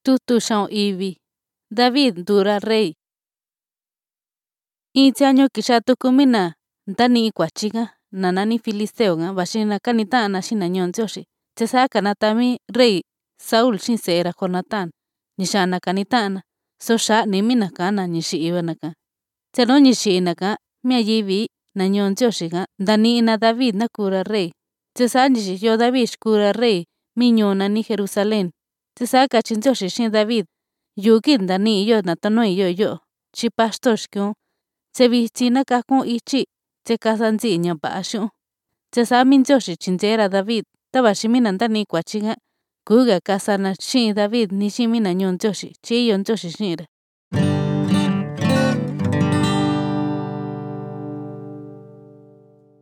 tutu xaon ivi, David ndura rey. In tiaño kixa tuku mina ntanii kuachi ka na nani Filisteo ka vaxi na kanita'ana xina ñuu Ndioxi. Te saa kanata mi rey Saúl xi se'e ra Jonatán ni xaana kanita'ana so xa'ani minaka na ni xi'ivanaka. Te nu ni xi'inaka mia yivi na ñuu Ndioxi ka ntani'ina David na kuu ra rey. Te saa ni xiyo David xikuu ra rey mi ñuu nani Jerusalén. Te saa kachi Ndioxi xi David yu'u ki ntani'i yo natanui yo yo'o chi pastor xkiun. Te vitsi na kakun ichi te kasa ntsi'i ña va'a xiu'un. Te saa mi Ndioxi tyintyee ra David ta vaxi mina ntanii kuachi ka ku'uga kasana xi'in David ni xi mina ñuu Ndioxi chi iyo Ndioxi xi'in ra.